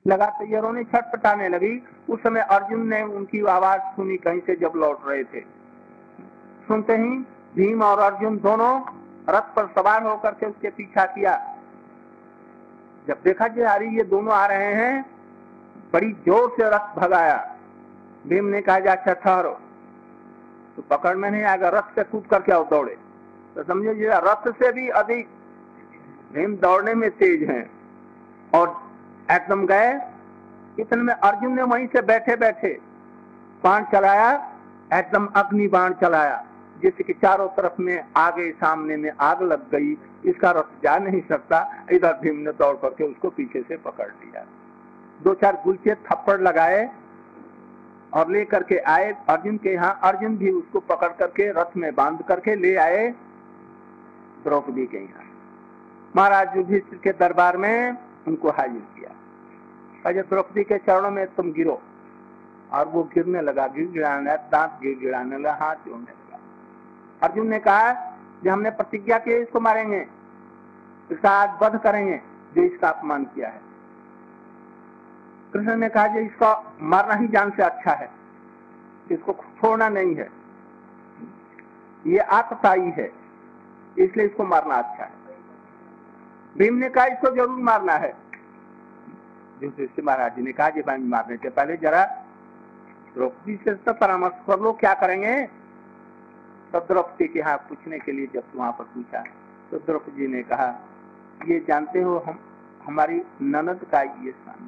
लगा तो ये रोने छटपटाने लगी। उस समय अर्जुन ने उनकी आवाज सुनी कहीं से जब लौट रहे थे। सुनते ही भीम और अर्जुन दोनों रथ पर सवार होकर के उसके पीछा किया। जब देखा कि अरे ये दोनों आ रहे हैं, बड़ी जोर से रथ भगाया। भीम ने कहा अच्छा ठहरो, तो पकड़ में नहीं आएगा, रथ से कूद करके आओ दौड़े। तो समझो रथ से भी अधिक भीम दौड़ने में तेज हैं। और एकदम गए। इतने में अर्जुन ने वहीं से बैठे बैठे बाण चलाया, एकदम अग्नि बाण चलाया, जिससे कि चारों तरफ में आगे सामने में आग लग गई। इसका रथ जा नहीं सकता। इधर भीम ने दौड़ करके उसको पीछे से पकड़ लिया, 2-4 गुलचे थप्पड़ लगाए और ले करके आए अर्जुन के यहाँ। अर्जुन भी उसको पकड़ करके रथ में बांध करके ले आए द्रौपदी के यहाँ। महाराज युधिष्ठिर के दरबार में उनको हाजिर किया। कहा द्रौपदी के चरणों में तुम गिरो। और वो गिरने लगा, गिड़गिड़ाने, दांत गिड़गिड़ाने लगा, हाथ जोड़ने लगा। अर्जुन ने कहा कि हमने प्रतिज्ञा की इसको मारेंगे, इसका आज वध करेंगे जो इसका अपमान किया है। कृष्ण ने कहा कि इसका मारना ही जान से अच्छा है, इसको छोड़ना नहीं है, ये आतताई है, इसलिए इसको मारना अच्छा है। भीम ने कहा इसको जरूर मारना है। युधिष्ठिर महाराज जी ने कहा कि मारने से पहले जरा द्रौपदी से तो परामर्श कर लो, क्या करेंगे। तो द्रौपदी के यहाँ पूछने के लिए जब वहां पर पूछा तो द्रौपदी जी ने कहा ये जानते हो हम हमारी ननद का ये स्थान,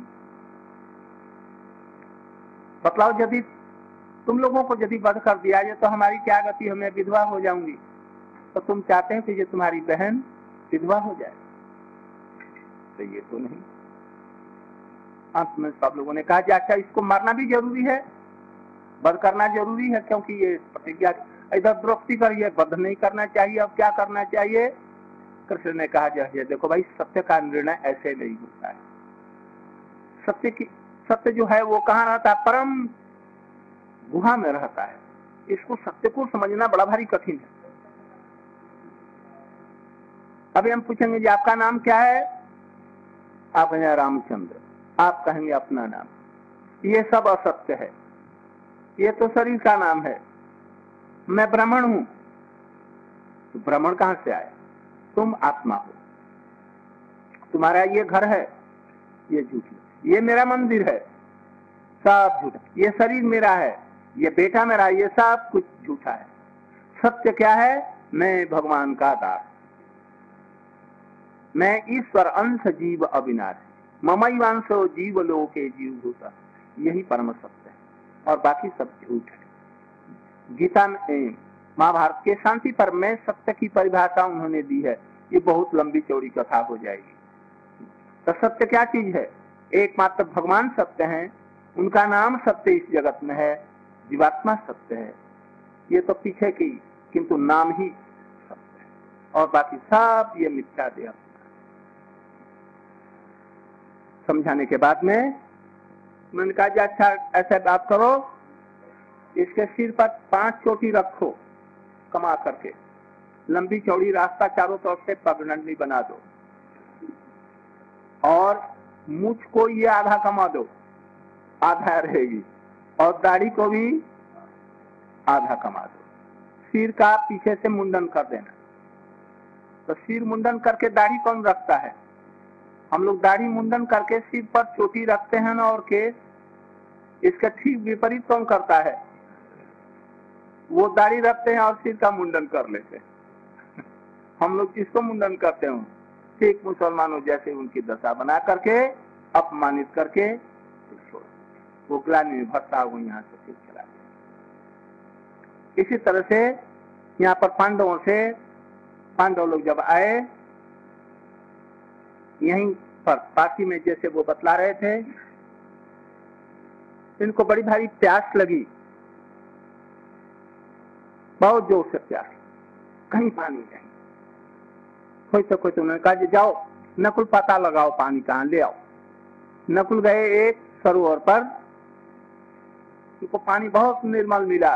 बतलाओ यदि तुम लोगों को यदि वध कर दिया जाए तो हमारी क्या गति, मैं विधवा हो जाऊंगी। तो तुम चाहते हैं कि ये तुम्हारी बहन विधवा हो जाए, तो ये तो नहीं। अंत में सब लोगों ने कहा अच्छा इसको मारना भी जरूरी है, वध करना जरूरी है, क्योंकि ये प्रतिज्ञा। इधर द्रौपदी पर यह वध नहीं करना चाहिए, अब क्या करना चाहिए। कृष्ण ने कहा जैसे देखो भाई, सत्य का निर्णय ऐसे नहीं होता है। सत्य जो है वो कहाँ रहता है, परम गुहा में रहता है। इसको सत्य को समझना बड़ा भारी कठिन है। अभी हम पूछेंगे जी आपका नाम क्या है, आप कहेंगे रामचंद्र, आप कहेंगे अपना नाम, ये सब असत्य है, ये तो शरीर का नाम है। मैं ब्राह्मण हूं, तो ब्राह्मण कहां से आया, तुम आत्मा हो। तुम्हारा ये घर है, ये झूठ है। ये मेरा मंदिर है, सब झूठ। ये शरीर मेरा है, ये बेटा मेरा, ये सब कुछ झूठा है। सत्य क्या है, मैं भगवान का दास, मैं ईश्वर अंश जीव अविनाशी, ममैवांशो जीव लोके जीव होता, यही परम सत्य है और बाकी सब झूठ है। गीता में महाभारत के शांति पर्व में सत्य की परिभाषा उन्होंने दी है, ये बहुत लंबी चौड़ी कथा हो जाएगी। तो सत्य क्या चीज है, एकमात्र भगवान सत्य है, उनका नाम सत्य इस जगत में है, जीवात्मा सत्य है, ये तो पीछे की, किंतु नाम ही सत्य है और बाकी सब ये मिथ्या देह। समझाने के बाद में मैंने कहा अच्छा ऐसा बात करो, इसके सिर पर 5 चोटी रखो कमा करके, लंबी चौड़ी रास्ता चारों तरफ से पगडंडी बना दो और मुझ को ये आधा कमा दो, आधा रहेगी, और दाढ़ी को भी आधा कमा दो। सिर का पीछे से मुंडन कर देना। तो सिर मुंडन करके दाढ़ी कौन रखता है, हम लोग दाढ़ी मुंडन करके सिर पर चोटी रखते हैं ना, और केस, इसका ठीक विपरीत कौन करता है, वो दाढ़ी रखते हैं और सिर का मुंडन कर लेते हैं। हम लोग किसको मुंडन करते हैं, ठीक मुसलमानों जैसे उनकी दशा बना करके, अपमानित करके वो ग्लानि में भरता हुआ यहाँ से फिर चला गया। इसी तरह से यहाँ पर पांडव लोग जब आए, यहीं पर पासी में जैसे वो बतला रहे थे, इनको बड़ी भारी प्यास लगी, बहुत जोर से प्यास, कहीं पानी नहीं। कोई तो उन्होंने कहा जाओ नकुल पता लगाओ पानी कहाँ, ले आओ। नकुल गए एक सरोवर पर, उनको पानी बहुत निर्मल मिला,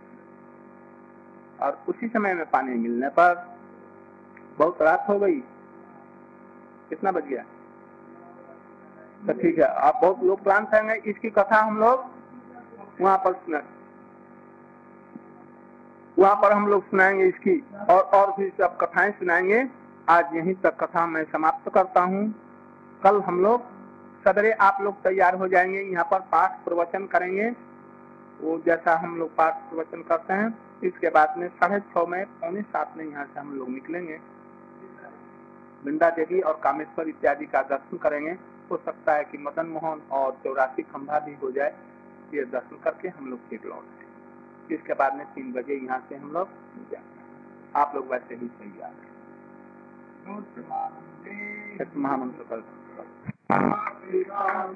और उसी समय में पानी मिलने पर बहुत रात हो गई। कितना बज गया, तो ठीक है, आप बहुत लोग क्लांत हैं, इसकी कथा हम लोग वहाँ पर हम लोग सुनाएंगे इसकी, और भी सब कथाएं सुनाएंगे। आज यहीं तक कथा मैं समाप्त करता हूँ। कल हम लोग सवेरे आप लोग तैयार हो जाएंगे, यहाँ पर पाठ प्रवचन करेंगे, वो जैसा हम लोग पाठ प्रवचन करते हैं। इसके बाद में 6:30 में 6:45 में यहाँ से हम लोग निकलेंगे, वृंदा देवी और कामेश्वर इत्यादि का दर्शन करेंगे। हो सकता है कि मदन मोहन और 84 खंभा भी हो जाए, ये दर्शन करके हम लोग फिर लौट आए। इसके बाद में 3 बजे यहाँ से हम लोग जाएंगे। आप लोग वैसे ही तैयार हैं। महामंत्र कर हरे राम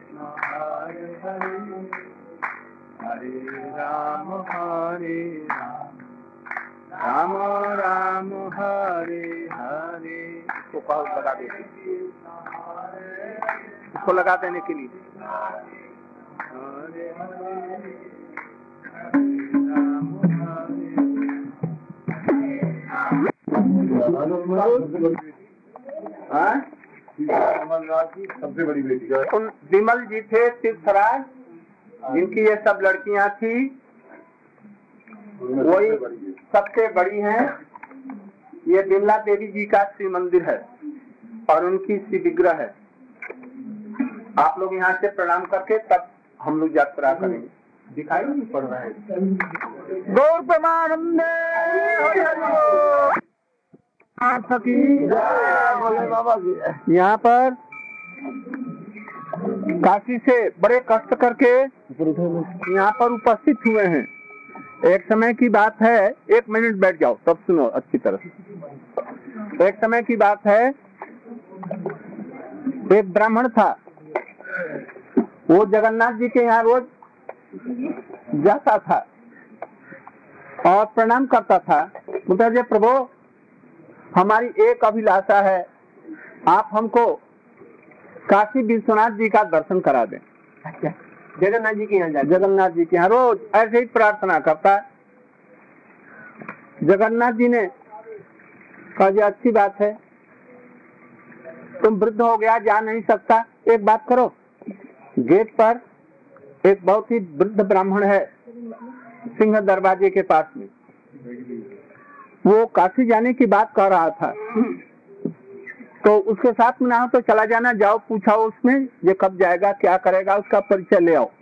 हरे राम राम राम हरे हरे। इसको पहल लगा देते, इसको लगा देने के लिए हरे हरे राम हरे। सबसे बड़ी बेटी विमल जी थे तीर्थराज, जिनकी ये सब लड़कियां थी, वही सबसे बड़ी हैं। ये विमला देवी जी का श्री मंदिर है और उनकी श्री विग्रह है। आप लोग यहाँ से प्रणाम करके तब हम लोग यात्रा करेंगे। दिखाई नहीं पड़ रहा है। गौर प्रमानंदे यहाँ पर काशी से बड़े कष्ट करके यहाँ पर उपस्थित हुए हैं। एक समय की बात है, 1 मिनट बैठ जाओ तब सुनो अच्छी तरह से। एक समय की बात है, एक ब्राह्मण था, वो जगन्नाथ जी के यहाँ रोज जाता था और प्रणाम करता था। बोलता जी प्रभु, हमारी एक अभिलाषा है, आप हमको काशी विश्वनाथ जी का दर्शन करा दें। जगन्नाथ जी के यहाँ जगन्नाथ जी के यहाँ रोज ऐसे ही प्रार्थना करता है। जगन्नाथ जी ने कहा जी अच्छी बात है, तुम वृद्ध हो गया, जा नहीं सकता, एक बात करो, गेट पर एक बहुत ही वृद्ध ब्राह्मण है सिंह दरवाजे के पास में, वो काशी जाने की बात कर रहा था, तो उसके साथ में ना हो तो चला जाना, जाओ पूछाओ उसमें ये कब जाएगा, क्या करेगा, उसका परिचय ले आओ।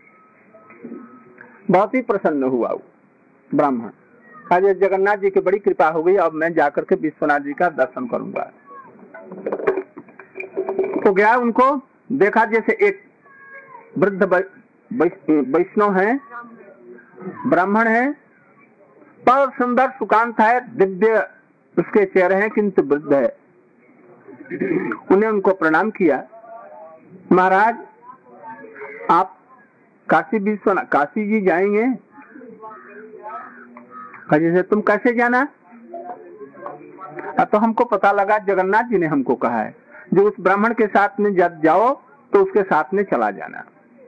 बहुत ही प्रसन्न हुआ वो ब्राह्मण। आज जगन्नाथ जी की बड़ी कृपा हो गई, अब मैं जाकर के विश्वनाथ जी का दर्शन करूंगा। तो गया, उनको देखा, जैसे एक वृद्ध वैष्णव है, ब्राह्मण है, पर सुंदर सुकांत है, दिव्य उसके चेहरे हैं, किंतु वृद्ध है। उन्हें उनको प्रणाम किया, महाराज आप काशी विश्वनाथ काशी जी जाएंगे? जैसे तुम कैसे जाना? तो हमको पता लगा जगन्नाथ जी ने हमको कहा है, जो उस ब्राह्मण के साथ में जब जाओ तो उसके साथ में चला जाना।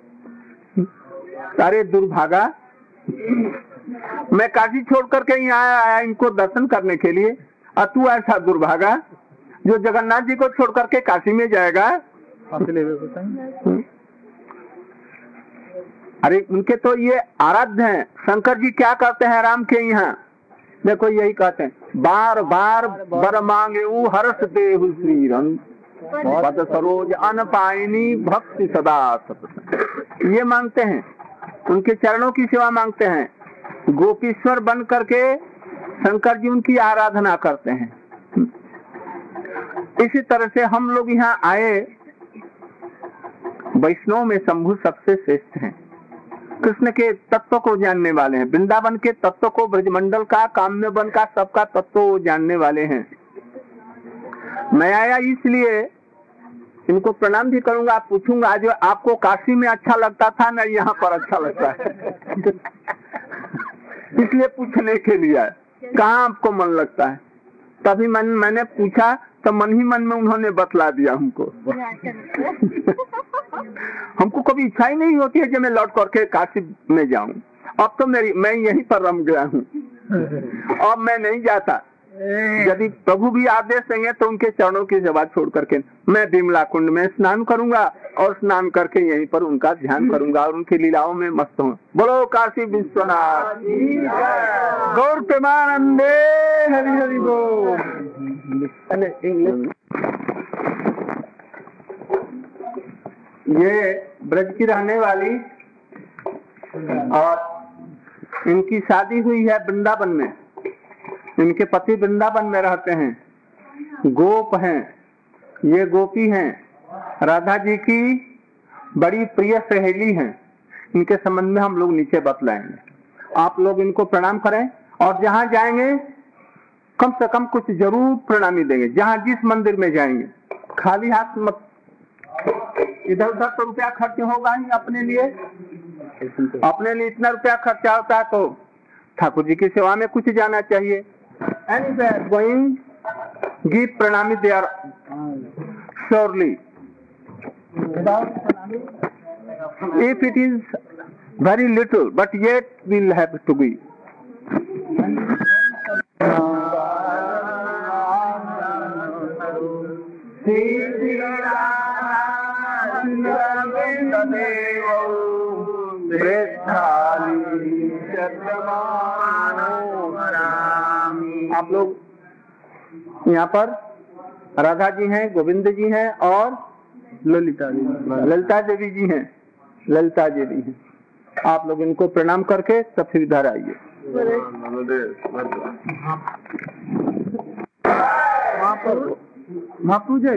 अरे दुर्भागा, मैं काशी छोड़ करके यहाँ आया इनको दर्शन करने के लिए, और तू ऐसा दुर्भागा जो जगन्नाथ जी को छोड़ करके काशी में जाएगा। अरे उनके तो ये आराध्य हैं। शंकर जी क्या कहते हैं राम के यहाँ? देखो यही कहते हैं, बार बार बर मांगे हर्ष देहु श्री रंग पद सरोज अनपायनी भक्ति सदा सत। ये मांगते हैं, उनके चरणों की सेवा मांगते हैं। गोपीश्वर बन करके शंकर जी उनकी आराधना करते हैं। इसी तरह से हम लोग यहाँ आए, वैष्णव में शंभु सबसे श्रेष्ठ हैं, कृष्ण के तत्व को जानने वाले हैं, वृंदावन के तत्व को, ब्रजमंडल का, काम्य वन का, सबका तत्व वो जानने वाले हैं। मैं आया इसलिए इनको प्रणाम भी करूंगा, पूछूंगा जो आपको काशी में अच्छा लगता था ना यहाँ पर अच्छा लगता है इसलिए पूछने के लिए कहाँ आपको मन लगता है। तभी मैंने पूछा तो मन ही मन में उन्होंने बतला दिया हमको हमको कभी इच्छा ही नहीं होती है कि मैं लौट करके काशी में जाऊं। अब तो मैं यहीं पर रम गया हूँ, अब मैं नहीं जाता। यदि प्रभु भी आदेश देंगे तो उनके चरणों की सेवा छोड़ करके मैं विमला कुंड में स्नान करूंगा और स्नान करके यहीं पर उनका ध्यान करूंगा और उनकी लीलाओं में मस्त हूँ। बोलो काशी विश्वनाथ गौर प्रेमानंदे हरि हरि बोल। ये ब्रज की रहने वाली और इनकी शादी हुई है वृंदावन में। इनके पति वृंदावन में रहते हैं, गोप हैं, ये गोपी हैं, राधा जी की बड़ी प्रिय सहेली हैं। इनके संबंध में हम लोग नीचे बतलाएंगे, आप लोग इनको प्रणाम करें और जहां जाएंगे कम से कम कुछ जरूर प्रणामी देंगे। जहां जिस मंदिर में जाएंगे खाली हाथ मत, इधर उधर तो रुपया खर्च होगा ही अपने लिए इतना रुपया खर्चा होता है तो ठाकुर जी की सेवा में कुछ जाना चाहिए। Anywhere going, give pranami there surely. Without pranami, if it is very little, but yet will have to be. आप लोग यहाँ पर राधा जी हैं, गोविंद जी हैं और ललिता देवी जी हैं, ललिता देवी हैं। आप लोग इनको प्रणाम करके तब फिर इधर आइए। पूजा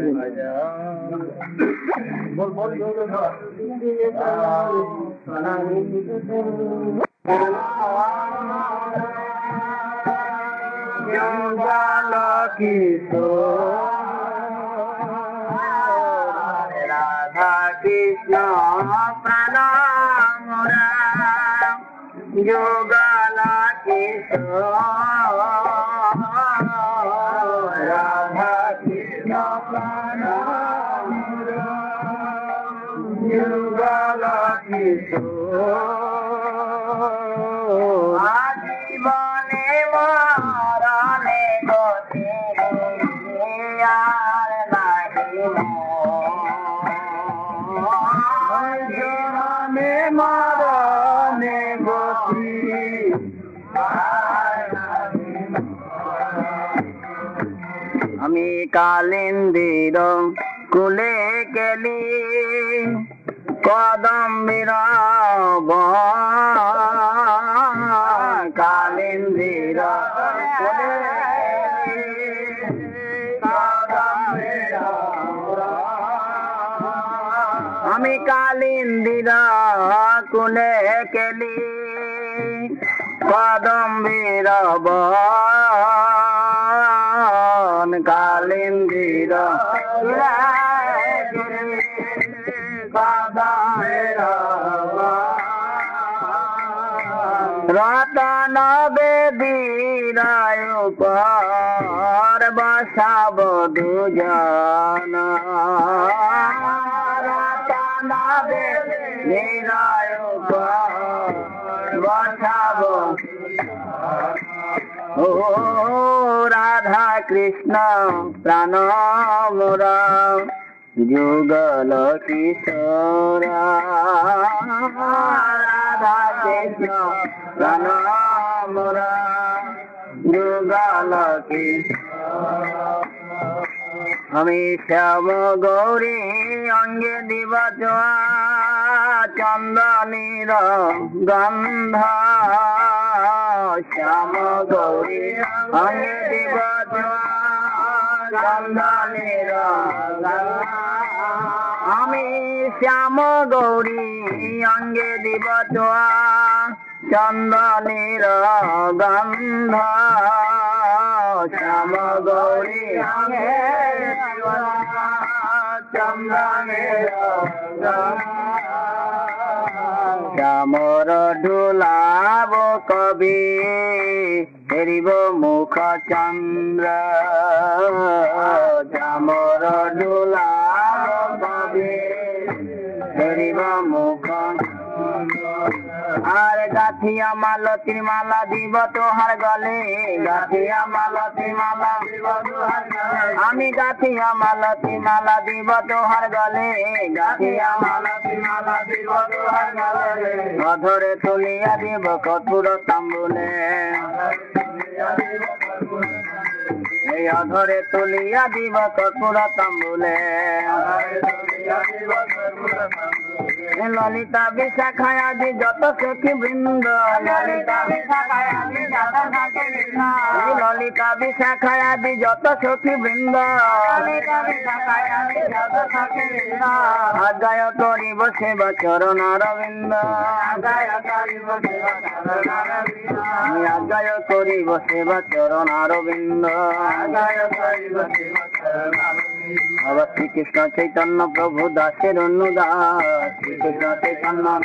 राधा कृष्ण प्रणाम योगाला किशोर राधा कृष्ण प्रणाम योगाला किशोर আমি কালিন্দির কুলে গেলি কদম্বির কালিন্দির আমি কালিন্দির কুলে গেলি কদম্বির কালিন্দির রতন বেদীরায় পর বসাব দুজন রতন বেদীরায় পর বসাব ও রাধা কৃষ্ণ প্রাণ মোরা যুগল কিশোর রাধা কৃষ্ণ প্রাণ মোরা যুগল কিশোর আমি শ্যাম গৌরী অঙ্গে দিব চন্দনীর গন্ধ শ্যাম গৌরী অঙ্গে দিব চন্দনীর আমি শ্যাম গৌরী অঙ্গে দিব চন্দনীর গন্ধ শ্যাম গৌরী অঙ্গে চন্দনীর শ্যামর ঢুলাব কবি হেরিব মুখ চন্দ্র শ্যামর ঢুলাব কবি হেরিব মুখ अरे गाथिया माला त्रिमाला दीब तोहर गले, गाथिया माला त्रिमाला आमी गाथिया माला त्रिमाला दीब तोहर गले, गाथिया माला त्रिमाला दीब तोहर गले। अधरे तुलिया दीब कपूर तंबुले, अधरे तुलिया दीब कपूर तंबुले। ललिता विशाखायादि जत सखी वृंद, ललिता विशाखायादि जत सखी वृंद, ललिता विशाखायादि जत सखी वृंद, ललिता विशाखायादि जत सखी वृंद। अगाय करिब सेवा चरण अरविंद, अगाय करिब सेवा चरण अरविंद, अगाय करिब सेवा चरण अरविंद, अगाय करिब सेवा चरण अरविंद। श्री कृष्ण चैतन्य प्रभु दासेर अनुदास, श्री कृष्ण चैतन्य,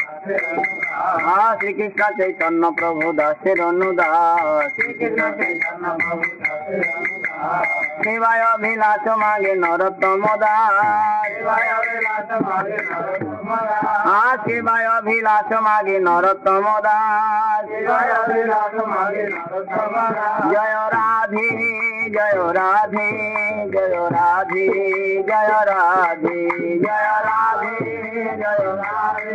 श्री कृष्ण चैतन्य प्रभु दासेर अनुदास, श्री कृष्ण चैतन्य प्रभु दासेर अनुदास। सेवाय अभिलाष मांगे नरोत्तम दास, सेवाय अभिलाष मांगे नरोत्तम दास, सेवाय अभिलाष मांगे नरोत्तम दास, सेवाय अभिलाष मांगे नरोत्तम दास। जय राधे जय राधे जय राधे जय राधे जय राधे जय राधे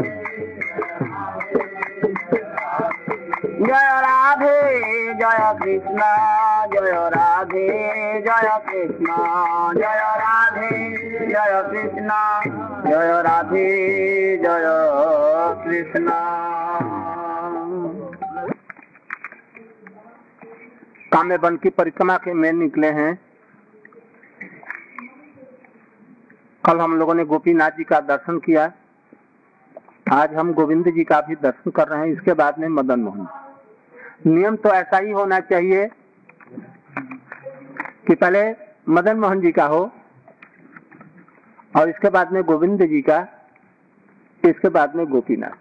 जय राधे जय कृष्ण जय राधे जय कृष्ण जय राधे जय कृष्ण जय राधे जय कृष्ण। काम्य वन की परिक्रमा के में निकले हैं। कल हम लोगों ने गोपीनाथ जी का दर्शन किया, आज हम गोविंद जी का भी दर्शन कर रहे हैं। इसके बाद में मदन मोहन। नियम तो ऐसा ही होना चाहिए कि पहले मदन मोहन जी का हो और इसके बाद में गोविंद जी का, इसके बाद में गोपीनाथ।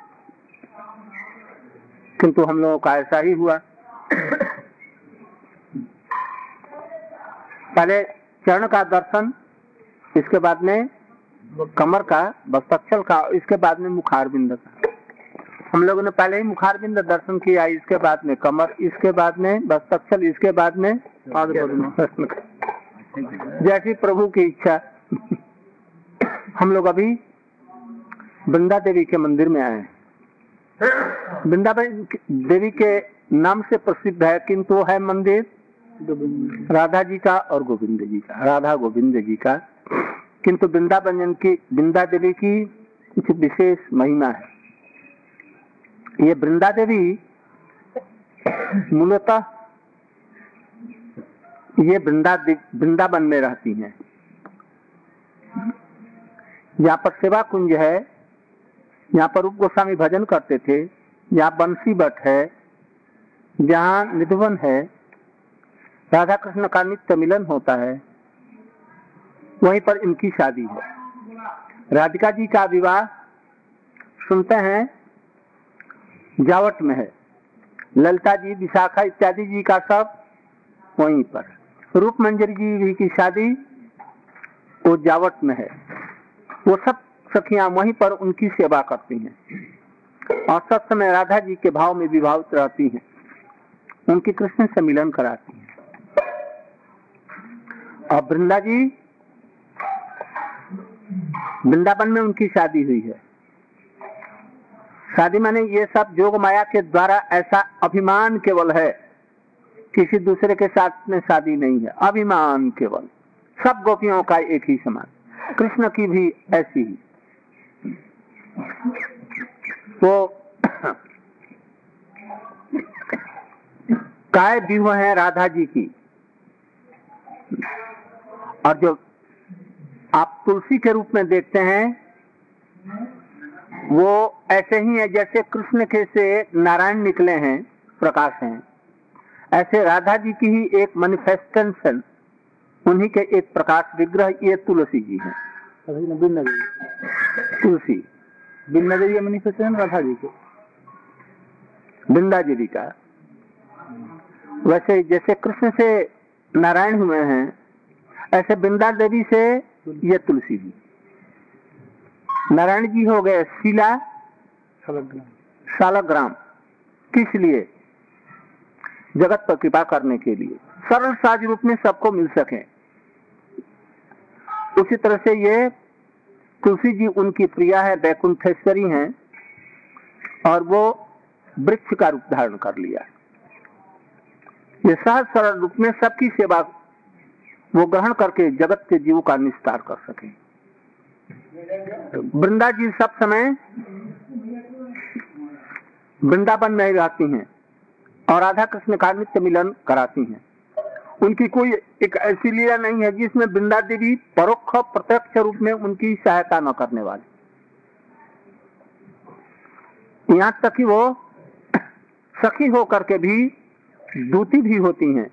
किंतु हम लोगों का ऐसा ही हुआ। पहले चरण का दर्शन, इसके बाद में कमर का, वक्षस्थल का, इसके बाद में मुखारबिंद का। हम लोगों ने पहले ही मुखारबिंद दर्शन किया, इसके बाद में कमर, इसके बाद में वक्षस्थल, इसके बाद में जैसी प्रभु की इच्छा। हम लोग अभी वृंदा देवी के मंदिर में आए हैं। वृंदा देवी के नाम से प्रसिद्ध है, किंतु वो है मंदिर राधा जी का और गोविंद जी का, राधा गोविंद जी का। किंतु वृंदावन की, वृंदा देवी की कुछ विशेष महिमा है। ये वृंदा देवी मूलतः ये वृंदावन में रहती हैं। यहाँ पर सेवा कुंज है, यहाँ पर रूप गोस्वामी भजन करते थे, यहाँ बंसी बट है, जहाँ निधुवन है, राधा कृष्ण का नित्य मिलन होता है, वहीं पर इनकी शादी है। राधिका जी का विवाह सुनते हैं जावट में है, ललिता जी, विशाखा इत्यादि जी का सब वहीं पर। रूप मंजरी जी की शादी वो जावट में है। वो सब सखियां वहीं पर उनकी सेवा करती हैं और सब समय राधा जी के भाव में विभावित रहती हैं, उनके कृष्ण से मिलन कराती हैं। और वृंदा जी, वृंदावन में उनकी शादी हुई है। शादी माने ये सब जोग माया के द्वारा, ऐसा अभिमान केवल है, किसी दूसरे के साथ में शादी नहीं है, अभिमान केवल। सब गोपियों का एक ही समान, कृष्ण की भी ऐसी ही। वो काय व्यूह है राधा जी की। और जो आप तुलसी के रूप में देखते हैं, वो ऐसे ही है जैसे कृष्ण के से नारायण निकले हैं, प्रकाश हैं, ऐसे राधा जी की ही एक मैनिफेस्टेशन, उन्हीं के एक प्रकाश विग्रह ये तुलसी जी हैं। तुलसी बिन्ना देवी मैनिफेस्टेशन राधा जी के, वृंदा देवी का। वैसे जैसे कृष्ण से नारायण हुए हैं, ऐसे वृंदा देवी से ये तुलसी जी। नारायण जी हो गए शीला, शालग्राम किस लिए? जगत पर कृपा करने के लिए, सरल साज रूप में सबको मिल सके। उसी तरह से ये तुलसी जी उनकी प्रिया है, वैकुंठेश्वरी हैं, और वो वृक्ष का रूप धारण कर लिया। ये सहज सरल रूप में सबकी सेवा वो ग्रहण करके जगत के जीव का निस्तार कर सके। वृंदा जी सब समय वृंदावन में रहती हैं और राधा कृष्ण का नित्य मिलन कराती हैं। उनकी कोई एक ऐसी लीला नहीं है जिसमें वृंदा देवी परोक्ष प्रत्यक्ष रूप में उनकी सहायता न करने वाली। यहाँ तक कि वो सखी होकर के भी दूती भी होती हैं,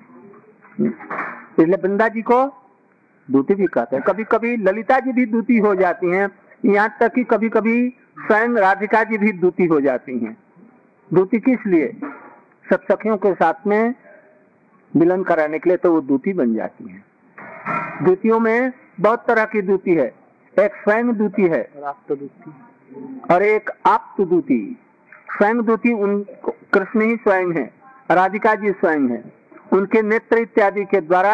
इसलिए वृंदा जी को दूती भी कहते हैं। कभी कभी ललिता जी भी दूती हो जाती हैं, यहाँ तक कि कभी कभी स्वयं राधिका जी भी दूती हो जाती हैं। दूती किस लिए? सब सखियों के साथ में मिलन कराने के लिए तो वो दूती बन जाती हैं। दूतियों में बहुत तरह की दूती है, एक स्वयं दूती है और एक आप्त दूती। स्वयं दूती उन कृष्ण ही स्वयं है, राधिका जी स्वयं है, उनके नेत्र इत्यादि के द्वारा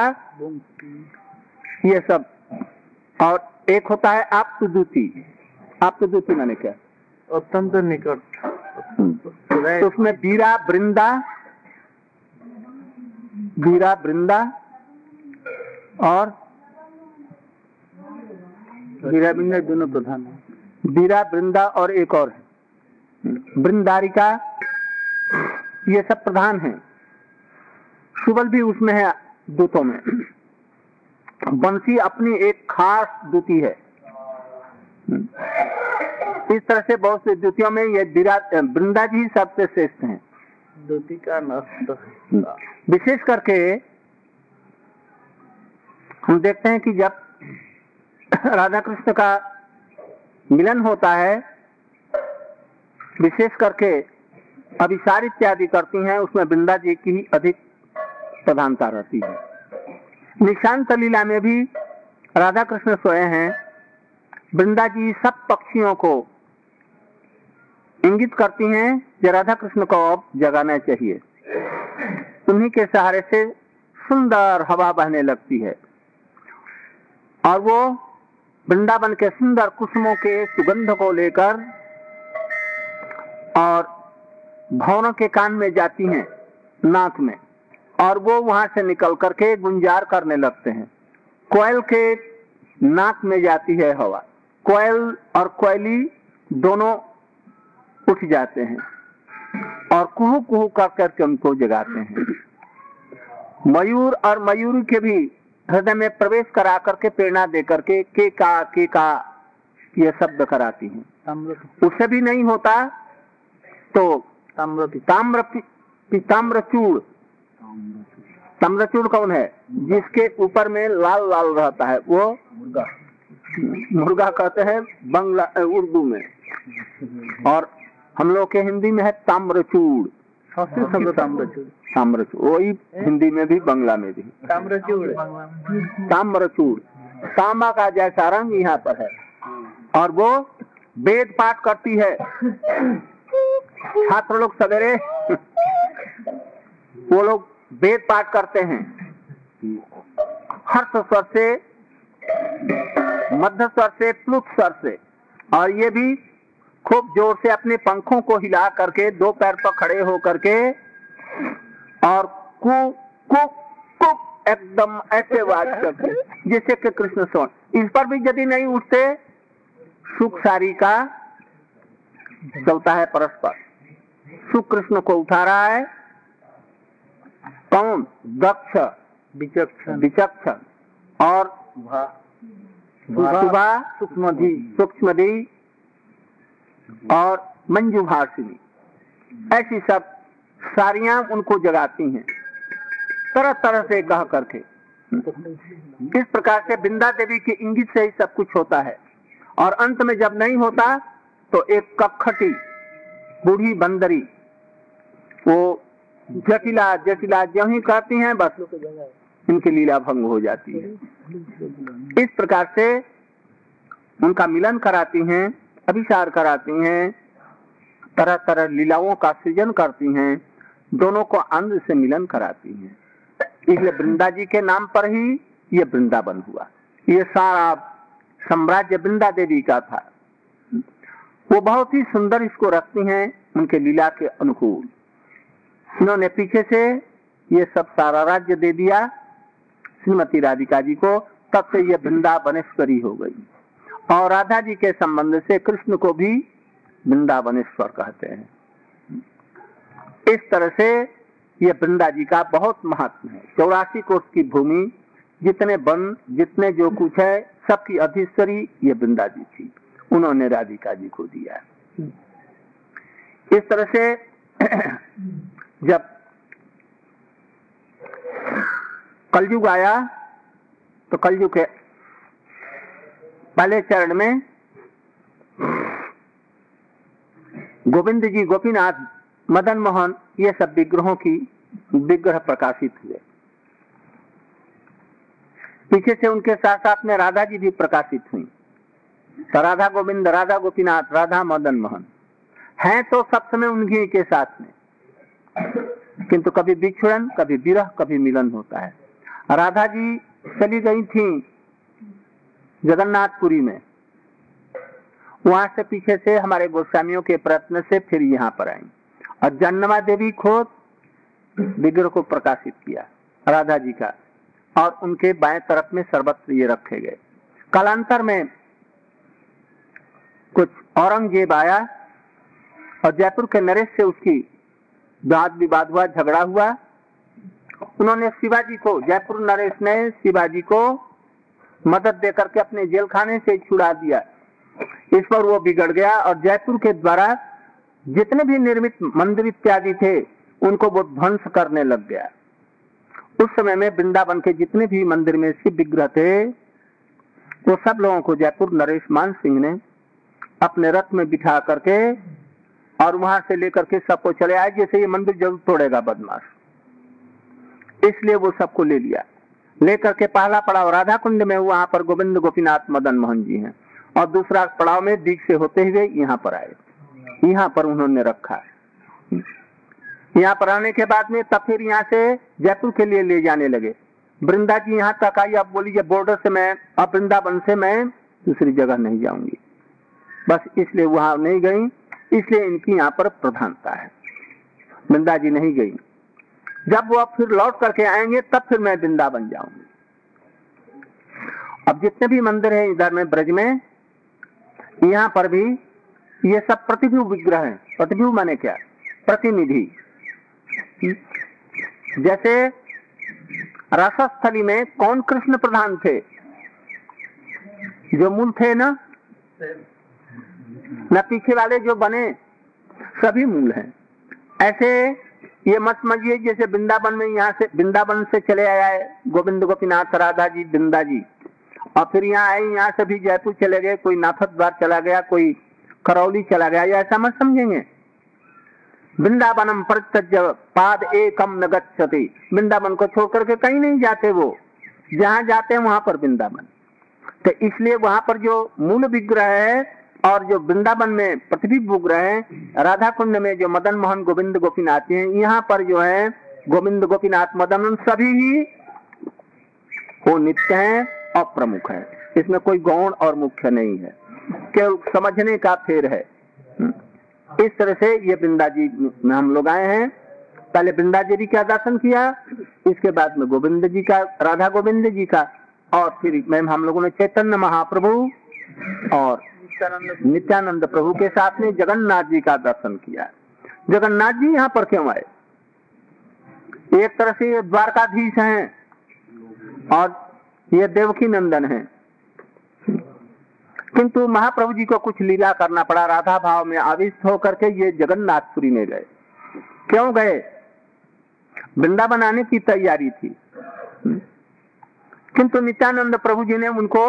ये सब। और एक होता है आप्त दूती। आप्त दूती माने क्या? अत्यंत निकट। तो उसमें वीरा वृंदा और वीरा वृंदा दोनों प्रधान है। वीरा वृंदा और एक और है वृंदारिका, ये सब प्रधान हैं। सुबल भी उसमें है दूतों में। बंसी अपनी एक खास दूती है। इस तरह से बहुत से दूतियों में ये वृंदा जी सबसे श्रेष्ठ हैं। दूती का नष्ट विशेष करके हम देखते हैं कि जब राधा कृष्ण का मिलन होता है, विशेष करके अभिसार इत्यादि करती हैं, उसमें वृंदा जी की अधिक प्रधानता रहती है। निशांत लीला में भी राधा कृष्ण सोए हैं। वृंदा जी सब पक्षियों को इंगित करती हैं कि राधा कृष्ण को अब जगाना चाहिए। उन्हीं के सहारे से सुंदर हवा बहने लगती है और वो वृंदावन के सुंदर कुसुमों के सुगंध को लेकर और भौरों के कान में जाती हैं, नाक में, और वो वहां से निकल करके गुंजार करने लगते हैं। कोयल के नाक में जाती है हवा, कोयल और कोयली दोनों उठ जाते हैं और कुहू कुहू कर करके उनको जगाते हैं। मयूर और मयूरी के भी हृदय में प्रवेश करा करके प्रेरणा दे करके के का ये शब्द कराती हैं। उससे भी नहीं होता तो ताम्रचूड़। ताम्रचूड़ कौन है? जिसके ऊपर में लाल लाल रहता है, वो मुर्गा कहते हैं बंगला उर्दू में, और हम लोग के हिंदी में है ताम्रचूड़। ताम्रचूड़ वही हिंदी में भी बांग्ला में भी ताम्रचूड़। तांबा का जैसा रंग यहाँ पर है और वो वेद पाठ करती है। छात्र लोग सवेरे वो लोग वेद पाठ करते हैं, हर्ष स्वर से, मध्य स्वर से, प्लुत स्वर से, और ये भी खूब जोर से अपने पंखों को हिला करके दो पैर पर खड़े हो करके और कु कु कु एकदम ऐसे आवाज करते जैसे कि कृष्ण सोन। इस पर भी यदि नहीं उठते, सुख सारी का चलता है परस्पर। सुख कृष्ण को उठा रहा है कौन? दक्ष, विचक्षण और सुभा, सूक्ष्मधी और मंजू भाषिनी, ऐसी सब सारियां उनको जगाती हैं तरह तरह से कह करके। इस प्रकार से वृंदा देवी के इंगित से ही सब कुछ होता है। और अंत में जब नहीं होता तो एक कखटी बूढ़ी बंदरी वो जटिला जो ही करती हैं, बस इनकी लीला भंग हो जाती है। इस प्रकार से उनका मिलन कराती हैं, अभिसार कराती हैं तरह तरह लीलाओं का सृजन करती हैं, दोनों को आनंद से मिलन कराती हैं। इसलिए वृंदा जी के नाम पर ही ये वृंदावन हुआ। ये सारा साम्राज्य वृंदा देवी का था। वो बहुत ही सुंदर इसको रखती हैं उनके लीला के अनुकूल। इन्होंने पीछे से ये सब सारा राज्य दे दिया श्रीमती राधिका जी को, तब से ये वृंदावनेश्वरी हो गई। और राधा जी के संबंध से कृष्ण को भी वृंदावनेश्वर कहते हैं। इस तरह से ये वृंदा जी का बहुत महत्व है। 84 कोस की भूमि, जितने वन, जितने जो कुछ है, सबकी अधीश्वरी ये वृंदा जी थी। उन्होंने राधिका जी को दिया। इस तरह से जब कलयुग आया तो कलयुग के पहले चरण में गोविंद जी, गोपीनाथ, मदन मोहन, ये सब विग्रह प्रकाशित हुए। पीछे से उनके साथ साथ में राधा जी भी प्रकाशित हुई। तो राधा गोविंद, राधा गोपीनाथ, राधा मदन मोहन हैं तो सब समय उन्हीं के साथ में, किंतु कभी विछड़न, कभी विरह, कभी मिलन होता है। राधा जी चली गई थी जगन्नाथपुरी में, वहां से पीछे से हमारे गोस्वामियों के प्रयत्न से फिर यहाँ पर आई और जन्नमा देवी खोद विग्रह को प्रकाशित किया राधा जी का, और उनके बाएं तरफ में सर्वत्र ये रखे गए। कालांतर में कुछ औरंगजेब आया और जयपुर के नरेश से उसकी वाद विवाद हुआ, झगड़ा हुआ। उन्होंने शिवाजी को, जयपुर नरेश ने शिवाजी को मदद देकर के अपने जेल खाने से छुड़ा दिया। इस पर वो बिगड़ गया और जयपुर के द्वारा जितने भी निर्मित मंदिर इत्यादि थे उनको वो ध्वंस करने लग गया। उस समय में वृंदावन के जितने भी मंदिर में शिव विग्रह थे वो सब लोगों को जयपुर नरेश मान सिंह ने अपने रथ में बिठा करके और वहां से लेकर के सबको चले आए, जैसे ये मंदिर जरूर तोड़ेगा बदमाश। इसलिए वो सबको ले लिया, लेकर के पहला पड़ाव राधा कुंड में, वहां पर गोविंद, गोपीनाथ, मदन मोहन जी हैं, और दूसरा पड़ाव में दीघ से होते हुए यहाँ पर आए। यहाँ पर उन्होंने रखा। यहाँ पर आने के बाद में तब फिर यहाँ से जयपुर के लिए ले जाने लगे। वृंदा जी यहाँ तक आई, अब बोली बॉर्डर से मैं, अब वृंदावन से मैं दूसरी जगह नहीं जाऊंगी, बस इसलिए वहां नहीं गई। इसलिए इनकी यहाँ पर प्रधानता है। वृंदा जी नहीं गई। जब वो अब फिर लौट करके आएंगे तब फिर मैं वृंदावन जाऊंगी। अब जितने भी मंदिर है इधर में ब्रज में, यहाँ पर भी ये सब प्रतिबिंब विग्रह है। प्रतिबिंब माने क्या? प्रतिनिधि। जैसे रसस्थली में कौन कृष्ण प्रधान थे? जो मूल थे ना पीछे वाले जो बने सभी मूल हैं। ऐसे ये मत समझिए जैसे वृंदावन में, यहाँ से वृंदावन से चले आए गोविंद, गोपीनाथ, राधा जी, वृंदा जी, और फिर यहाँ आए, यहाँ से भी जयपुर चले गए, कोई नाथक द्वार चला गया, कोई करौली चला गया, या ऐसा मत समझेंगे। वृंदावनम परित्यज्य पाद एकम न गच्छति। वृंदावन को छोड़ करके कहीं नहीं जाते वो, जहाँ जाते हैं वहां पर वृंदावन। तो इसलिए वहां पर जो मूल विग्रह है और जो वृंदावन में प्रतिबिंब विग्रह है, राधा कुंड में जो मदन मोहन, गोविंद, गोपीनाथ हैं, यहाँ पर जो है गोविंद, गोपीनाथ, मदन मोहन सभी ही वो नित्य हैं और प्रमुख है। इसमें कोई गौण और मुख्य नहीं है, केवल समझने का फेर है। इस तरह से ये वृंदा जी में हम लोग आए हैं। पहले वृंदा जी का दर्शन किया, इसके बाद में गोविंद जी का, राधा गोविंद जी का, और फिर मैम हम लोगों ने चैतन्य महाप्रभु और नित्यानंद प्रभु के साथ में जगन्नाथ जी का दर्शन किया। जगन्नाथ जी यहाँ पर क्यों आए? एक तरह से ये द्वारकाधीश हैं और ये देवकी नंदन हैं, किंतु महाप्रभु जी को कुछ लीला करना पड़ा। राधा भाव में आविष्ट होकर के ये जगन्नाथपुरी में गए। क्यों गए? वृंदावन आने की तैयारी थी, किंतु नित्यानंद प्रभु जी ने उनको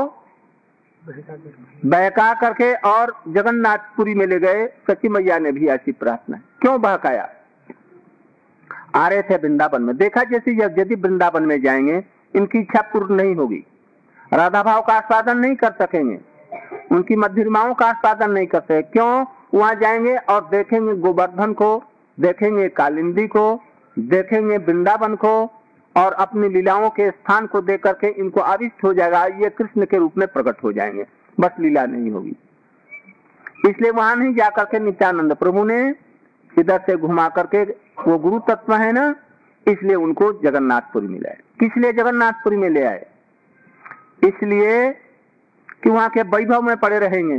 बहका करके और जगन्नाथपुरी में ले गए। सची मैया ने भी ऐसी प्रार्थना। क्यों बहकाया? आ रहे थे वृंदावन में, देखा जैसे यदि वृंदावन में जाएंगे इनकी इच्छा पूर्ण नहीं होगी, राधा भाव का आस्वादन नहीं कर सकेंगे, उनकी मध्यमाओं का आस्वादन नहीं करते। क्यों? वहां जाएंगे और देखेंगे गोवर्धन को, देखेंगे कालिंदी को, देखेंगे वृंदावन को, और अपनी लीलाओं के स्थान को देख करके इनको आविष्ट हो जाएगा, ये कृष्ण के रूप में प्रकट हो जाएंगे, बस लीला नहीं होगी। इसलिए वहां नहीं जाकर के नित्यानंद प्रभु ने इधर से घुमा करके, वो गुरु तत्व है ना, इसलिए उनको जगन्नाथपुरी में लाए। किस लिए जगन्नाथपुरी में ले आए? इसलिए कि वहां के वैभव में पड़े रहेंगे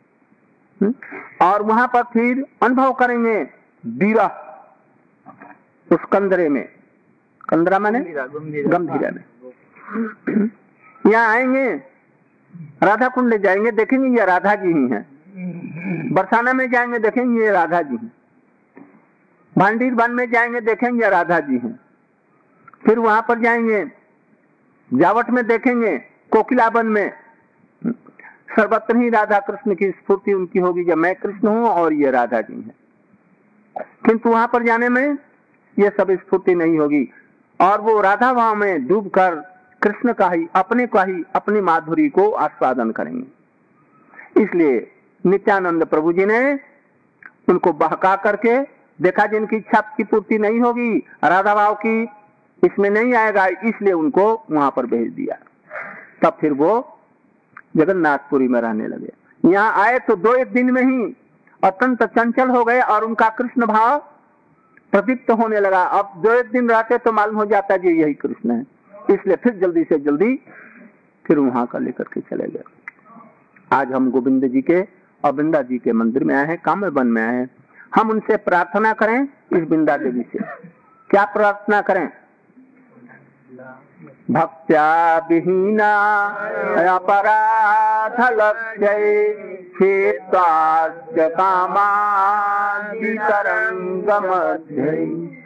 और वहां पर फिर अनुभव करेंगे विरह, उस कंदरे में, कंदरा मैंने गंभीरा में। यहाँ आएंगे, राधा कुंड जाएंगे, देखेंगे ये राधा जी ही हैं। बरसाना में जाएंगे, देखेंगे ये राधा जी हैं। भांडीर वन में जाएंगे, देखेंगे ये राधा जी हैं। फिर वहां पर जाएंगे, जावट में देखेंगे, कोकिला वन में, सर्वत्र ही राधा कृष्ण की स्फूर्ति उनकी होगी, जब मैं कृष्ण हूं और ये राधा जी हैं। किंतु वहां पर जाने में ये सब स्फूर्ति नहीं होगी, और वो राधा भाव में डूबकर कृष्ण का ही, अपनी माधुरी को आस्वादन करेंगे। इसलिए नित्यानंद प्रभु जी ने उनको बहका करके देखा, जिनकी इच्छा की पूर्ति नहीं होगी, राधा भाव की इसमें नहीं आएगा, इसलिए उनको वहां पर भेज दिया। तब फिर वो जगन्नाथपुरी में रहने लगे। यहाँ आए तो 2-1 दिन में ही अत्यंत चंचल हो गए और उनका कृष्ण भाव प्रदीप्त होने लगा। अब 2-1 दिन रहते तो मालूम हो जाता है यही कृष्ण है, इसलिए फिर जल्दी से जल्दी फिर वहां का लेकर के चले गए। आज हम गोविंद जी के और वृंदा जी के मंदिर में आए हैं, काम्य वन में आए हैं। हम उनसे प्रार्थना करें, इस वृंदा देवी से क्या प्रार्थना करें? भक्त्या विहीना अपराध लक्ष्यै क्षेत्रास्य कामादितरङ्गमध्ये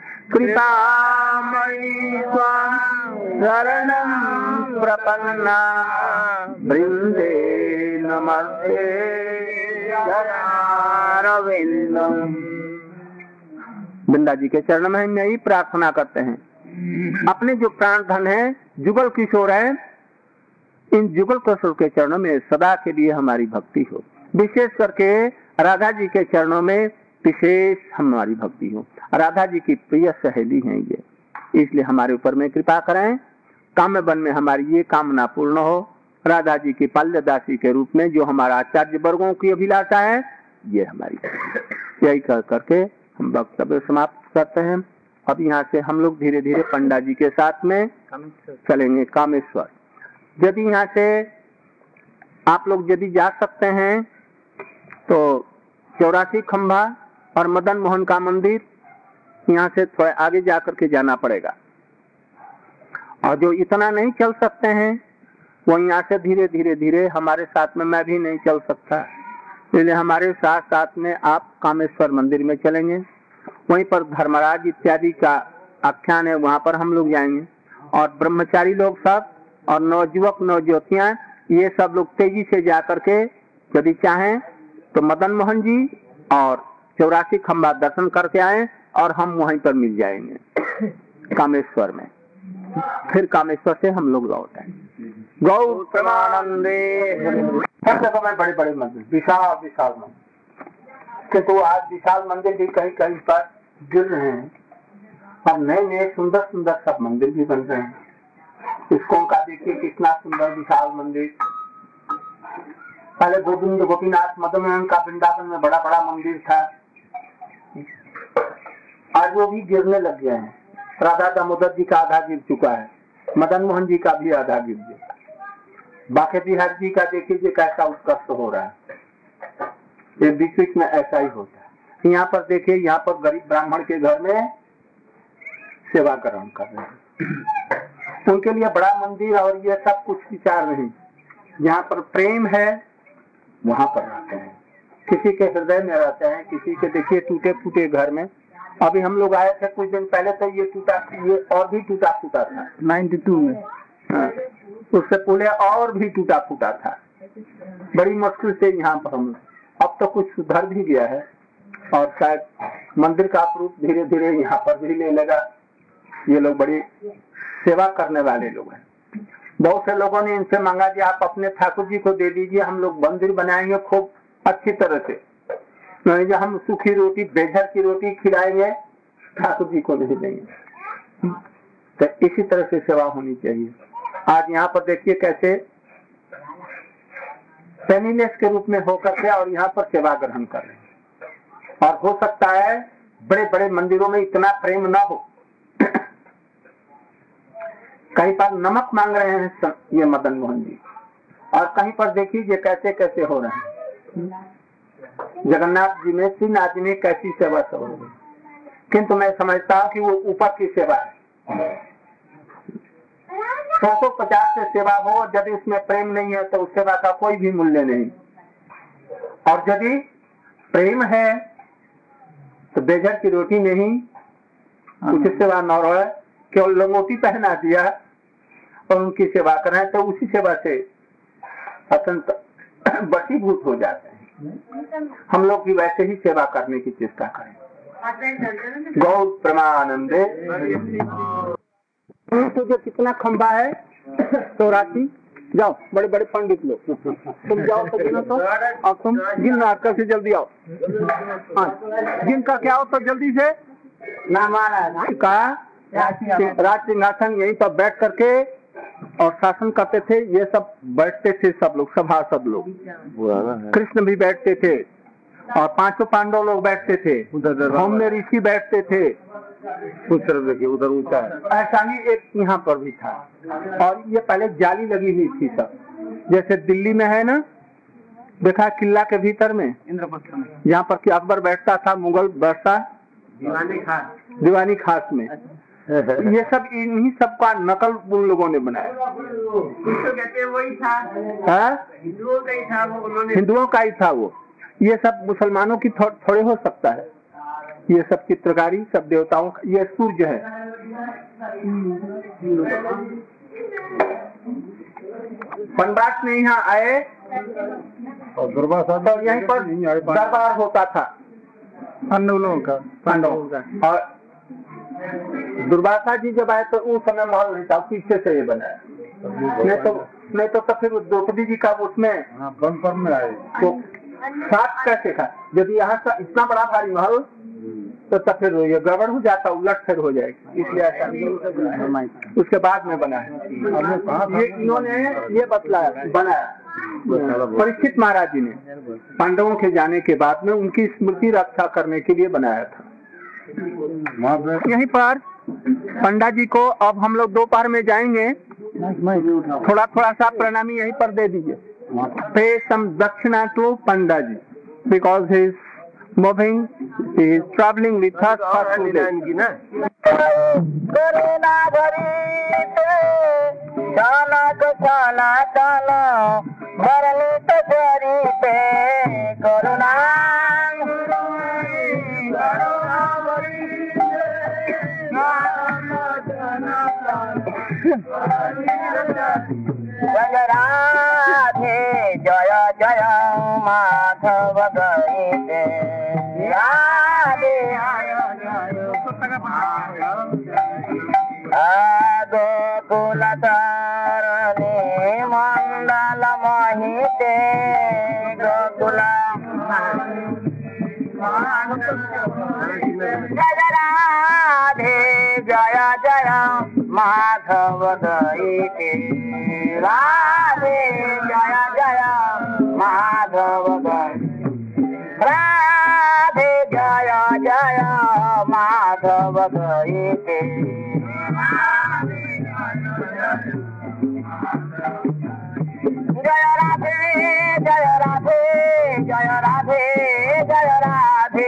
कृपामयि स्वां शरणं प्रपन्ना वृंदे नमस्ते चरणारविंदम्। वृंदा जी के चरण में हम यही प्रार्थना करते हैं। अपने जो प्राण धन है, जुगल किशोर है, इन जुगल किशोर के चरणों में सदा के लिए हमारी भक्ति हो। विशेष करके राधा जी के चरणों में विशेष हमारी भक्ति हो। राधा जी की प्रिय सहेली हैं ये, इसलिए हमारे ऊपर में कृपा करें। काम्य वन में हमारी ये कामना पूर्ण हो। राधा जी की पाल्यदासी के रूप में जो हमारा आचार्य वर्गों की अभिलाषा है, ये हमारी, यही कर करके हम वक्तव्य समाप्त करते हैं। अब यहाँ से हम लोग धीरे धीरे पंडा जी के साथ में चलेंगे कामेश्वर। यदि यहाँ से आप लोग यदि जा सकते हैं तो 84 खंभा और मदन मोहन का मंदिर, यहाँ से थोड़ा आगे जाकर के जाना पड़ेगा। और जो इतना नहीं चल सकते हैं वो यहाँ से धीरे धीरे धीरे, हमारे साथ में मैं भी नहीं चल सकता, इसलिए हमारे साथ साथ में आप कामेश्वर मंदिर में चलेंगे। वहीं पर धर्मराज इत्यादि का आख्यान है, वहां पर हम लोग जाएंगे। और ब्रह्मचारी लोग सब और नवजुवक नवज्योतियां, ये सब लोग तेजी से जाकर के यदि चाहें तो मदन मोहन जी और 84 खंभा दर्शन करके आए और हम वहीं पर मिल जाएंगे कामेश्वर में। फिर कामेश्वर से हम लोग लौट आएंगे। गौ प्रमानंदे सब जगह में बड़े बड़े मंदिर, विशाल विशाल मंदिर, किंतु आज विशाल मंदिर भी कहीं कहीं पर गिर रहे हैं। अब नए नए सुंदर सुंदर सब मंदिर भी बन रहे हैं। इसको का देखिए कितना सुंदर विशाल मंदिर। पहले गोविंद गोपीनाथ मदन मोहन का वृंदावन में बड़ा बड़ा मंदिर था, आज वो भी गिरने लग गए हैं। राधा दामोदर जी का आधा गिर चुका है, मदन मोहन जी का भी आधा गिर गया। बाकी बिहार जी का देखिए कैसा उत्कर्ष हो रहा है। ये बीच में ऐसा ही होता है। यहाँ पर देखिए, यहाँ पर गरीब ब्राह्मण के घर में सेवा ग्रहण कर रहे हैं, उनके लिए बड़ा मंदिर और ये सब कुछ विचार नहीं। जहाँ पर प्रेम है वहां पर रहते हैं, किसी के हृदय में रहते हैं, किसी के देखिए टूटे फूटे घर में। अभी हम लोग आए थे कुछ दिन पहले, तो ये टूटा, ये और भी टूटा फूटा था 92 में। उससे पहले और भी टूटा फूटा था। बड़ी मुश्किल से यहाँ पर हम, अब तो कुछ सुधर भी गया है और शायद मंदिर का रूप धीरे धीरे यहाँ पर भी ले लगा। ये लोग बड़ी सेवा करने वाले लोग हैं। बहुत से लोगों ने इनसे मांगा कि आप अपने ठाकुर जी को दे दीजिए, हम लोग मंदिर बनाएंगे खूब अच्छी तरह से, नहीं जो हम सूखी रोटी बेघर की रोटी खिलाएंगे ठाकुर जी को नहीं देंगे। तो इसी तरह से सेवा होनी चाहिए। आज यहाँ पर देखिए कैसे पेनीलेस के रूप में होकर के और यहाँ पर सेवा ग्रहण कर रहे हैं। और हो सकता है बड़े बड़े मंदिरों में इतना प्रेम न हो, कहीं पर नमक मांग रहे हैं ये मदन मोहन जी, और कहीं पर देखिए कैसे कैसे हो रहे हैं। जगन्नाथ जी में, श्रीनाथ जी में कैसी सेवा सब हो रही, किंतु मैं समझता हूँ कि वो ऊपर की सेवा है। 150 से सेवा हो, यदि उसमें प्रेम नहीं है तो उस सेवा का कोई भी मूल्य नहीं। और यदि प्रेम है तो बेघर की रोटी नहीं, उसी सेवा न रहे, केवल लंगोटी पहना दिया और उनकी सेवा करें तो उसी सेवा से अत्यंत वशीभूत हो जाते हैं। हम लोग भी वैसे ही सेवा करने की चेष्टा करें। गौ प्रमानंदे। तो जो कितना खंबा है 84, जाओ बड़े बड़े पंडित लोग, तुम जाओ तो गिनो तो, और तुम गिन नाटक से जल्दी आओ। गिन का क्या हो तो जल्दी से का राज सिंहासन यहीं पर बैठ करके और शासन करते थे। ये सब बैठते थे, सब लोग सभासद लोग, कृष्ण भी बैठते थे और 5 पांडव लोग बैठते थे, हम में ऋषि बैठते थे, उधर ऊंचा ऐसा ही एक यहाँ पर भी था। और ये पहले जाली लगी हुई थी सब, जैसे दिल्ली में है ना, देखा किला के भीतर में इंद्रप्रस्थ में, यहाँ पर कि अकबर बैठता था, मुगल बैठता दीवानी खास में। ये सब इन्हीं सब का नकल उन लोगों ने बनाया। वही था, हिंदुओं का ही था वो। ये सब मुसलमानों की थोड़े हो सकता है। ये सब चित्रकारी सब देवताओं का, ये सूर्य है। बनवास में यहाँ आए और तो यहीं पर दरबार होता था पांडवों का। और दुर्वासा जी जब आए तो उस समय महल नहीं था, पीछे से ये बनाया। नहीं तो फिर द्रौपदी जी का उसमें में आए तो साथ कैसे था। यदि यहाँ से इतना बड़ा भारी महल तो फिर ये गड़बड़ हो जाता, उलट फिर हो जाएगी, इसलिए ऐसा उसके बाद में बना है। ये इन्होंने ये बतलाया बनाया परीक्षित महाराज जी ने पांडवों के जाने के बाद में उनकी स्मृति रक्षा करने के लिए बनाया था। यहीं पर पंडा जी को अब हम लोग दोपहर में जाएंगे, थोड़ा थोड़ा सा प्रणामी यहीं पर दे दीजिए। Pay some dakshina to panda ji because he is moving, he is traveling with us for 2 days. करुणा भरी चाला चाला मरली तो भरी पे करुणा जय राधे जय जय माधव गीते राधे गोकुल तारणी मंडल मोहिते गोकुल जय राधे जय जय माधव गीते राधे जय जय माधव राधे जय जय माधव गीते जय राधे जय राधे जय राधे जय राधे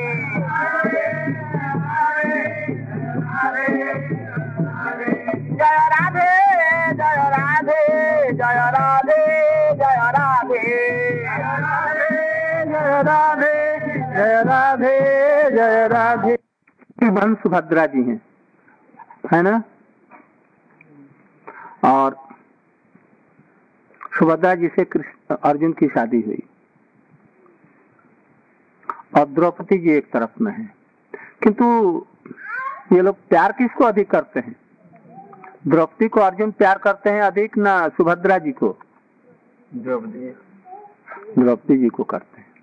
जय राधे जय राधे जय राधे जय राधे जय राधे जय राधे जय राधे। बहन सुभद्रा जी हैं, है ना। और सुभद्रा जी से कृष्ण अर्जुन की शादी हुई और द्रौपदी जी एक तरफ में है। किंतु ये लोग प्यार किसको अधिक करते हैं? द्रौपदी को अर्जुन प्यार करते हैं अधिक ना सुभद्रा जी को? द्रौपदी जी को करते हैं।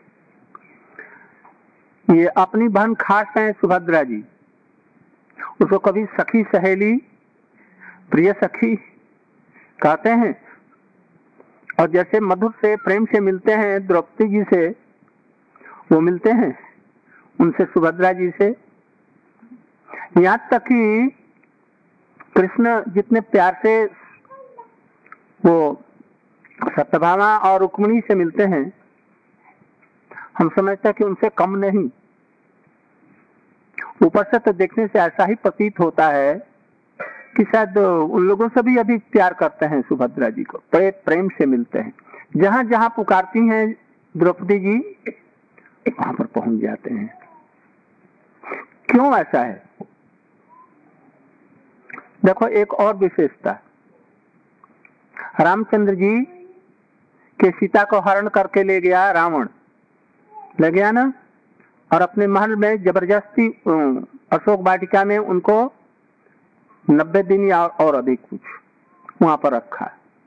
ये अपनी बहन खास है सुभद्रा जी, उसको कभी सखी सहेली प्रिय सखी कहते हैं। और जैसे मधुर से प्रेम से मिलते हैं द्रौपदी जी से, वो मिलते हैं उनसे सुभद्रा जी से। यहाँ तक कि कृष्ण जितने प्यार से वो सत्यभामा और रुक्मिणी से मिलते हैं, हम समझते हैं कि उनसे कम नहीं। ऊपर से तो देखने से ऐसा ही प्रतीत होता है कि शायद उन लोगों से भी अधिक प्यार करते हैं सुभद्रा जी को, बड़े प्रेम से मिलते हैं। जहां जहां पुकारती हैं द्रौपदी जी वहां पर पहुंच जाते हैं। क्यों ऐसा है? देखो एक और विशेषता, रामचंद्र जी के सीता को हरण करके ले गया रावण, ले गया ना, और अपने महल में जबरदस्ती अशोक वाटिका में उनको 90 दिन या और अधिक कुछ वहां पर रखा।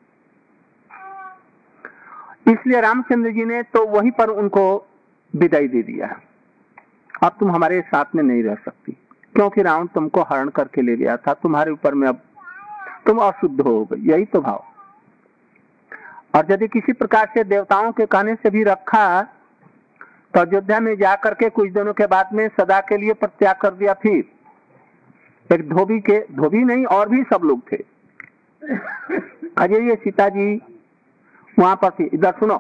इसलिए रामचंद्र जी ने तो वहीं पर उनको विदाई दे दिया, अब तुम हमारे साथ में नहीं रह सकती, क्योंकि रावण तुमको हरण करके ले गया था, तुम्हारे ऊपर में अब तुम अशुद्ध हो गई, यही तो भाव। और यदि किसी प्रकार से देवताओं के कहने से भी रखा तो अयोध्या में जाकर के कुछ दिनों के बाद में सदा के लिए परित्याग कर दिया। फिर एक धोबी नहीं और भी सब लोग थे। अजय ये सीता जी वहां पर थी, इधर सुनो,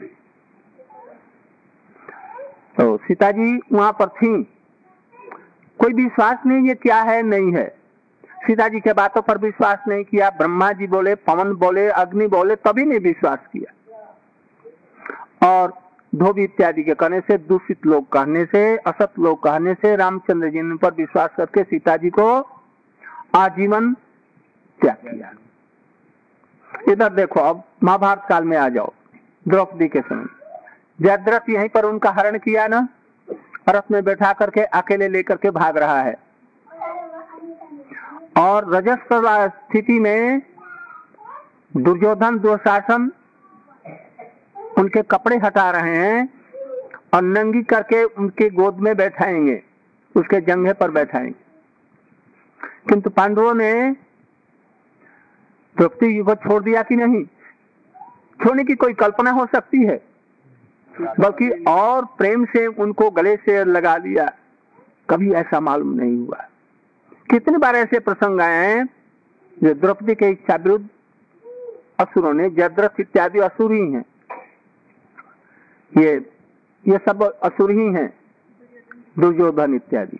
तो सीता जी वहां पर थी, कोई विश्वास नहीं ये क्या है नहीं है, सीता जी के बातों पर विश्वास नहीं किया। ब्रह्मा जी बोले, पवन बोले, अग्नि बोले, तभी नहीं विश्वास किया। और धोबी इत्यादि के कहने से, दूषित लोग कहने से, असत लोग कहने से रामचंद्र जी ने पर विश्वास करके सीता जी को आजीवन त्याग किया। इधर देखो, अब महाभारत काल में आ जाओ, द्रौपदी के समय जयद्रथ यहीं पर उनका हरण किया ना, रथ में बैठा करके अकेले लेकर के भाग रहा है, और रजस्व स्थिति में दुर्योधन दुशासन उनके कपड़े हटा रहे हैं और नंगी करके उनके गोद में बैठाएंगे, उसके जंघे पर बैठाएंगे। किंतु पांडवों ने द्रौपदी जी को छोड़ दिया कि नहीं? छोड़ने की कोई कल्पना हो सकती है? बल्कि और प्रेम से उनको गले से लगा लिया। कभी ऐसा मालूम नहीं हुआ। कितने बार ऐसे प्रसंग आए हैं जो द्रौपदी के इच्छा विरुद्ध असुरों ने, जयद्रथ इत्यादि असुर ही हैं, ये सब असुर ही हैं, दुर्योधन इत्यादि।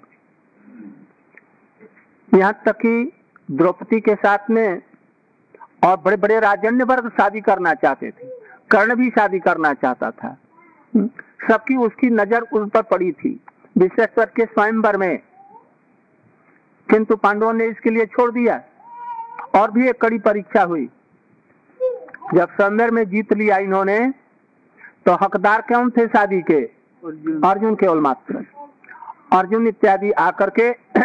यहाँ तक कि द्रौपदी के साथ में और बड़े बड़े राजन्य वर्ग शादी करना चाहते थे, कर्ण भी शादी करना चाहता था, सबकी उसकी नजर उन पर पड़ी थी, विश्वेश्वर के स्वयंवर में, किंतु पांडवों ने इसके लिए छोड़ दिया। और भी एक कड़ी परीक्षा हुई, जब स्वयंवर में जीत लिया इन्होंने, तो हकदार कौन थे शादी के? अर्जुन केवल मात्र। अर्जुन इत्यादि आकर के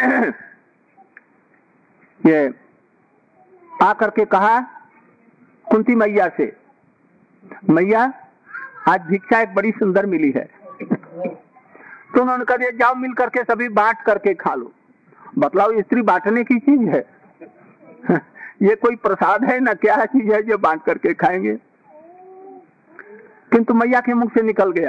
ये आकर के कहा कुंती मैया से, मैया आज भिक्षा एक बड़ी सुंदर मिली है। तो उन्होंने कहा जाओ मिल करके सभी बांट करके खा लो। बतलाओ, स्त्री बांटने की चीज है? ये कोई प्रसाद है ना क्या चीज है जो बांट करके खाएंगे? किंतु मैया के मुख से निकल गया।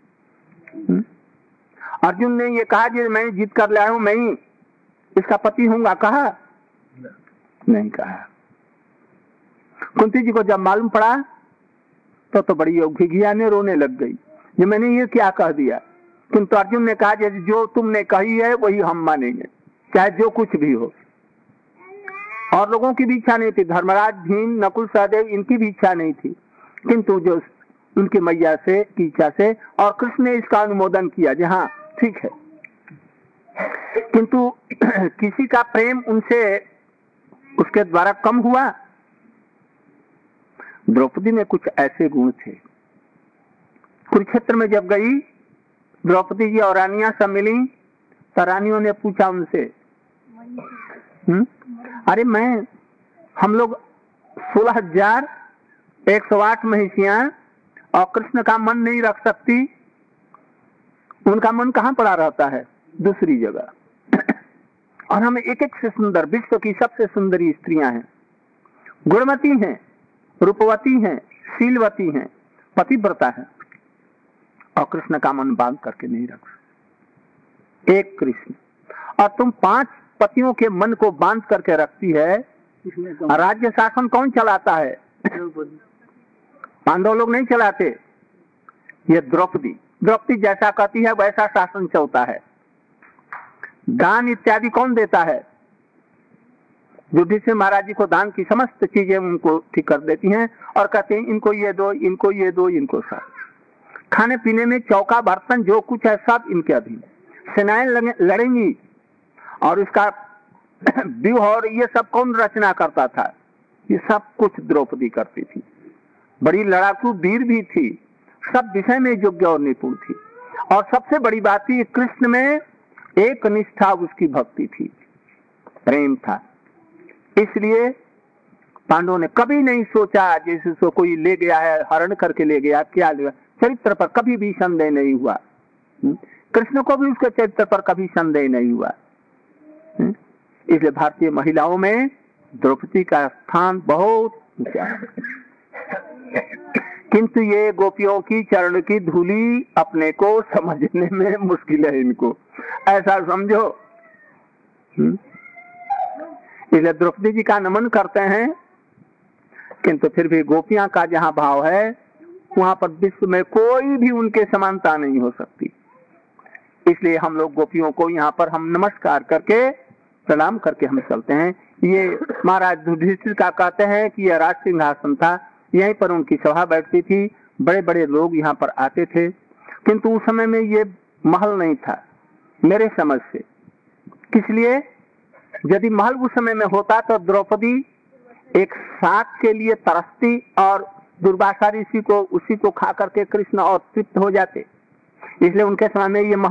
अर्जुन ने ये कहा कि मैं जीत कर लाया हूं, मैं ही इसका पति हूंगा, कहा नहीं कहा। कुंती जी को जब मालूम पड़ा तो बड़ी घिघिया ने रोने लग गई, ये मैंने ये क्या कह दिया। किंतु अर्जुन ने कहा जो तुमने कही है वही हम मानेंगे, चाहे जो कुछ भी हो। और लोगों की भी इच्छा नहीं थी, धर्मराज, भीम, नकुल, सहदेव, इनकी भी इच्छा नहीं थी, किंतु जो उनकी मैया से की इच्छा से, और कृष्ण ने इसका अनुमोदन किया, जहां ठीक है। किंतु किसी का प्रेम उनसे उसके द्वारा कम हुआ? द्रौपदी में कुछ ऐसे गुण थे। कुरुक्षेत्र में जब गई द्रौपदी जी और रानियां सब मिली, तो रानियों ने पूछा उनसे, अरे हम लोग 16,108 महिषियां और कृष्ण का मन नहीं रख सकती, उनका मन कहाँ पड़ा रहता है? दूसरी जगह। और हम एक एक से सुंदर, विश्व की सबसे सुंदरी स्त्रियां हैं, गुणवती हैं, रूपवती हैं, शीलवती हैं, पतिव्रता है, और कृष्ण का मन बांध करके नहीं रख सकते। एक कृष्ण, और तुम 5 पतियों के मन को बांध करके रखती है। राज्य शासन कौन चलाता है? पांडव लोग नहीं चलाते, ये द्रौपदी जैसा कहती है वैसा शासन चलता है। दान इत्यादि कौन देता है? युधिष्ठिर महाराज जी को दान की समस्त चीजें उनको ठीक कर देती हैं और कहते हैं इनको ये दो, इनको ये दो, इनको सब। खाने पीने में चौका बर्तन जो कुछ है सब इनके अधीन। सेनाएं लड़ेंगी और इसका व्यूह और ये सब कौन रचना करता था? ये सब कुछ द्रौपदी करती थी। बड़ी लड़ाकू वीर भी थी, सब विषय में योग्य और निपुण थी। और सबसे बड़ी बात थी, कृष्ण में एक निष्ठा, उसकी भक्ति थी, प्रेम था। इसलिए पांडवों ने कभी नहीं सोचा जैसे सो कोई ले गया है, हरण करके ले गया, क्या ले गया। चरित्र पर कभी भी संदेह नहीं हुआ। कृष्ण को भी उसके चरित्र पर कभी संदेह नहीं हुआ। इसलिए भारतीय महिलाओं में द्रौपदी का स्थान बहुत ऊंचा है। किंतु ये गोपियों की चरण की धूली अपने को समझने में मुश्किल है इनको, ऐसा समझो। इसलिए द्रौपदी जी का नमन करते हैं, किंतु फिर भी गोपियां का जहां भाव है वहां पर विश्व में कोई भी उनके समानता नहीं हो सकती। इसलिए हम लोग गोपियों को यहाँ पर हम नमस्कार करके प्रणाम करके हम चलते हैं। ये महाराज युधिष्ठिर का कहते हैं कि यह राज सिंहासन था, यहीं पर उनकी सभा बैठती थी, बड़े बड़े लोग यहाँ पर आते थे। किंतु उस समय में ये महल नहीं था मेरे समझ से। किस लिए? यदि महल उस समय में होता तो द्रौपदी एक शाक के लिए तरसती और दुर्वासा ऋषि को उसी को खा करके कृष्ण और तृप्त हो जाते। इसलिए उनके समय में ये